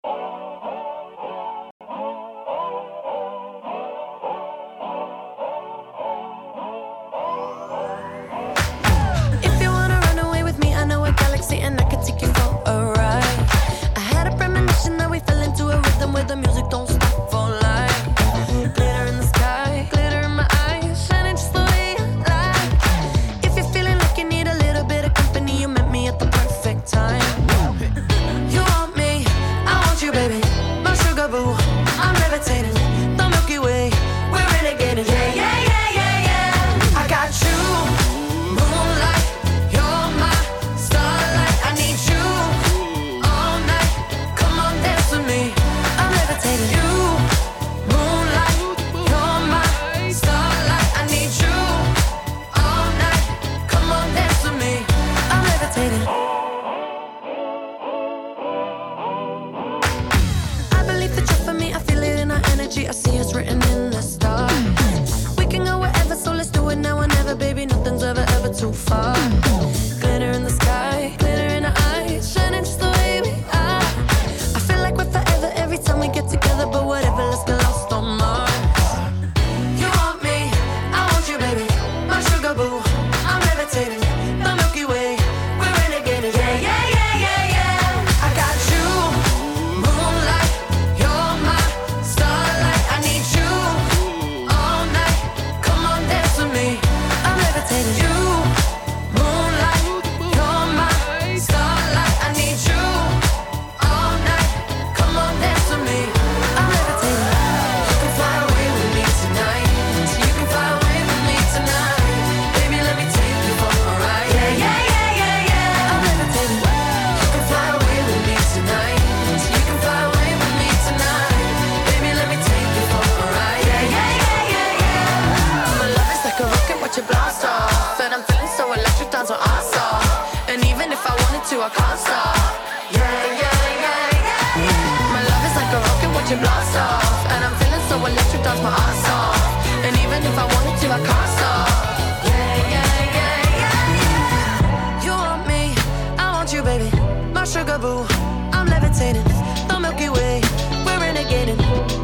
If you wanna run away with me, I know a galaxy and I can take you for a ride. I had a premonition that we fell into a rhythm where the music don't stop for life. Glitter in the sky, glitter in my eyes, shining just the way I like. If you're feeling like you need a little bit of company, you met me at the perfect time. You want me, I want you, baby, my sugar boo. I'm levitating, the Milky Way, we're renegading. Yeah, yeah, yeah, yeah, yeah. I got you, moonlight, you're my starlight. I need you all night. Come on, dance with me. I'm levitating. You, moonlight, you're my starlight. I need you all night. Come on, dance with me. I'm levitating. I believe that you're for me. I feel it in our energy. I see it's written in the stars. We can go wherever, so let's do it now or never, baby. Nothing's ever too far. Glitter in the sky, glitter in our eyes, shining just the way we are. I feel like we're forever every time we get together, but whatever, let's get lost on Mars. You want me, I want you, baby, my sugar boo. I'm levitating, the Milky Way, we're renegading. Yeah, yeah, yeah, yeah, yeah. I got you, moonlight, you're my starlight. I need you all night. Come on, dance with me. I'm levitating. You, moonlight, you're my starlight. I need you all night. Come on, dance with me. I'm levitating. You can fly away with me tonight. So you can fly away with me tonight. Baby, let me take you for a ride. Yeah, yeah, yeah, yeah, yeah. I'm levitating. You can fly away with me tonight. So you can fly away with me tonight. Baby, let me take you for a ride. Yeah, yeah, yeah, yeah, yeah. My love is like a rocket, watch it blast off. And I'm feeling so electric, dance my ass off. And even if I wanted to, I can't stop. Yeah, yeah, yeah, yeah, yeah. My love is like a rocket, watch it blast off. And I'm feeling so electric, dance my ass off. And even if I wanted to, I can't stop. Yeah, yeah, yeah, yeah, yeah. You want me, I want you, baby, my sugar boo. I'm levitating, the Milky Way, we're renegading.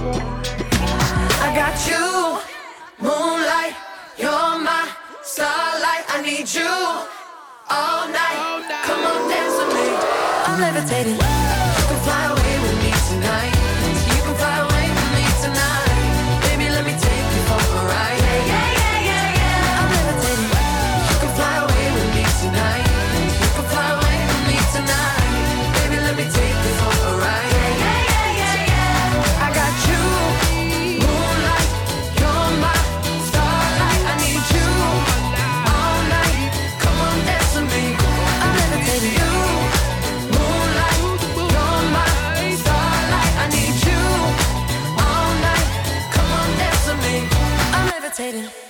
I got you, moonlight, you're my starlight. I need you all night. Come on, dance with me. I'm levitating. You can fly away with me tonight. So you can fly away with me tonight. Baby, let me take you for a ride. Yeah, yeah, yeah, yeah, yeah. I'm levitating. You can fly away with me tonight. You can fly away with me tonight. Baby, let me take you for a ride. Yeah, yeah, yeah, yeah, yeah. I got you, moonlight, you're my starlight. I need you all night. Come on, dance with me. I'm levitating. You, moonlight, you're my starlight. I need you all night. Come on, dance with me. I'm levitating.